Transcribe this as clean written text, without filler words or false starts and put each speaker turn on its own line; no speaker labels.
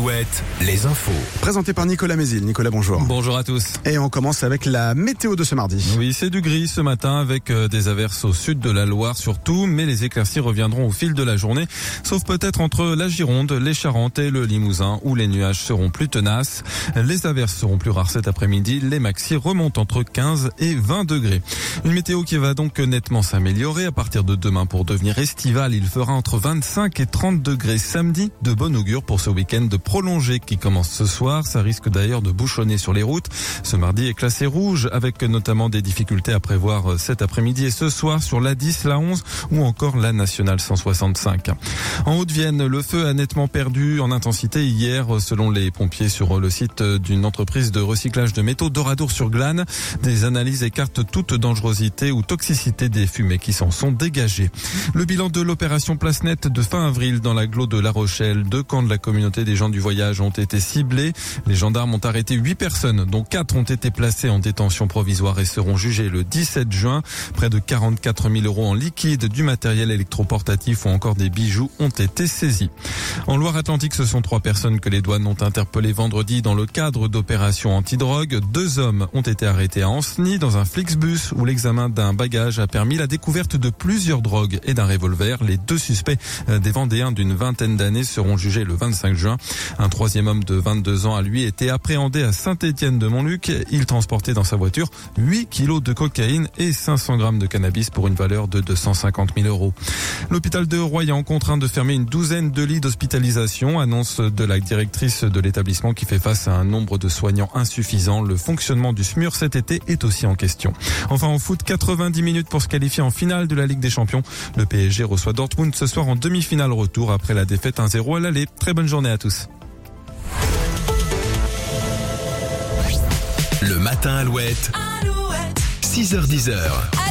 Alouette, les infos.
Présenté par Nicolas Mézil. Nicolas, bonjour.
Bonjour à tous.
Et on commence avec la météo de ce mardi.
Oui, c'est du gris ce matin avec des averses au sud de la Loire surtout, mais les éclaircies reviendront au fil de la journée, sauf peut-être entre la Gironde, les Charentes et le Limousin où les nuages seront plus tenaces. Les averses seront plus rares cet après-midi, les maxis remontent entre 15 et 20 degrés. Une météo qui va donc nettement s'améliorer à partir de demain pour devenir estivale. Il fera entre 25 et 30 degrés samedi, de bon augure pour ce week-end prolongé qui commence ce soir. Ça risque d'ailleurs de bouchonner sur les routes. Ce mardi est classé rouge avec notamment des difficultés à prévoir cet après-midi et ce soir sur l'A10, l'A11 ou encore la nationale 165. En Haute-Vienne, le feu a nettement perdu en intensité hier selon les pompiers sur le site d'une entreprise de recyclage de métaux d'Oradour-sur-Glane. Des analyses écartent toute dangerosité ou toxicité des fumées qui s'en sont dégagées. Le bilan de l'opération Place Nette de fin avril dans l'agglo de La Rochelle. 2 camps de la communauté des gens du voyage ont été ciblés. Les gendarmes ont arrêté 8 personnes, dont 4 ont été placées en détention provisoire et seront jugées le 17 juin. Près de 44 000 € en liquide, du matériel électroportatif ou encore des bijoux ont été saisis. En Loire-Atlantique, ce sont 3 personnes que les douanes ont interpellées vendredi dans le cadre d'opérations antidrogue. 2 hommes ont été arrêtés à Ancenis dans un Flixbus où l'examen d'un bagage a permis la découverte de plusieurs drogues et d'un revolver. Les 2 suspects des Vendéens d'une vingtaine d'années seront jugés le 25 juin. Un 3e homme de 22 ans a lui été appréhendé à Saint-Étienne-de-Montluc. Il transportait dans sa voiture 8 kilos de cocaïne et 500 grammes de cannabis pour une valeur de 250 000 €. L'hôpital de Royan contraint de fermer une douzaine de lits d'hospitalisation, annonce de la directrice de l'établissement qui fait face à un nombre de soignants insuffisant. Le fonctionnement du SMUR cet été est aussi en question. Enfin en foot, 90 minutes pour se qualifier en finale de la Ligue des Champions. Le PSG reçoit Dortmund ce soir en demi-finale retour après la défaite 1-0 à l'aller. Très bonne journée à tous.
Le matin Alouette. 6h-10h.